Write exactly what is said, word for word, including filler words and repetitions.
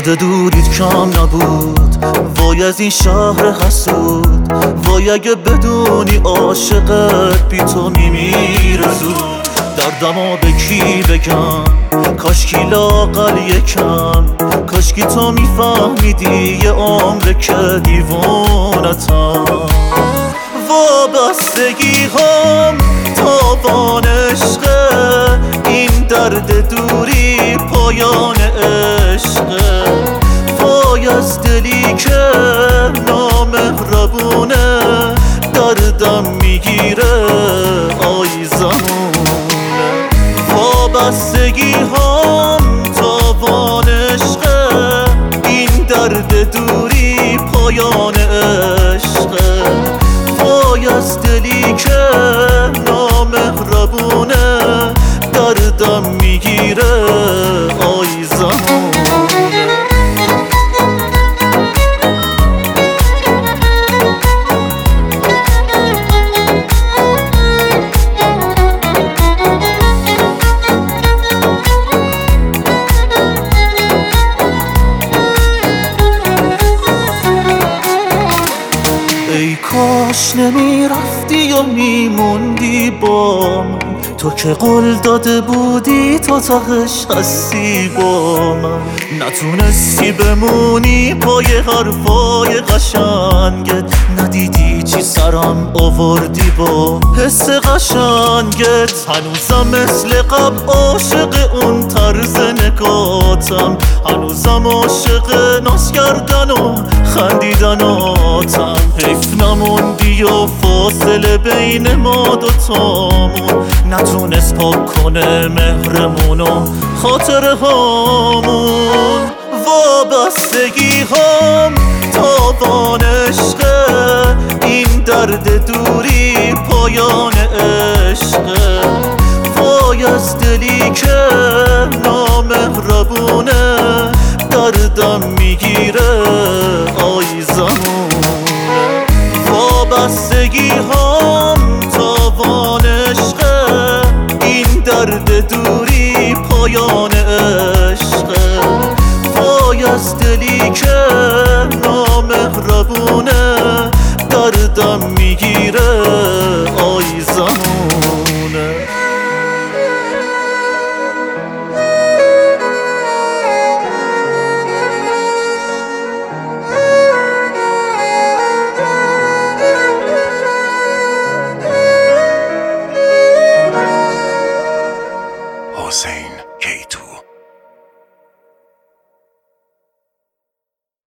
درد دوریت کم نبود، وای از این شهر حسود، وای اگه بدونی عاشقت بی تو میمیره زود. دردمو به کی بگم کاشکی لااقل یکم، کاشکی تو میفهمیدی یه عمره که دیوونتم. وابستگی هم تاوان عشقه، این درد دوری پایان عشقه. وای از دلی که نامهربونه، دردم میگیره آی زمونه. وابستگی هم تاوان عشقه، این درد دوری پایان عشقه. وای از دلی که نامهربونه، دردم میگیره آی زمونه. ای کاش نمیرفتی و میموندی با من، تو که قول داده بودی تا تهش هستی با من. نتونستی بمونی پای حرفای قشنگت، ندیدی چی سرم آوردی با حس قشنگت. هنوزم مثل قبل عاشق اون طرز نگاتم، هنوزم عاشق ناز کردن و خندیدناتم. حیف نموندی و فاصله بین ما دوتامون نتونست پاک کنه مهرمون و خاطره هامون. وابستگی هم تاوان عشقه، این درد دوری پایان عشقه. وای از دلی که نامهربونه، دردم میگیره آی زمونه. وابستگی هم تاوان عشقه، این درد دوری پایان عشقه. وای از دلی که نامهربونه، دردم میگیره آی زمونه. حسین کی تو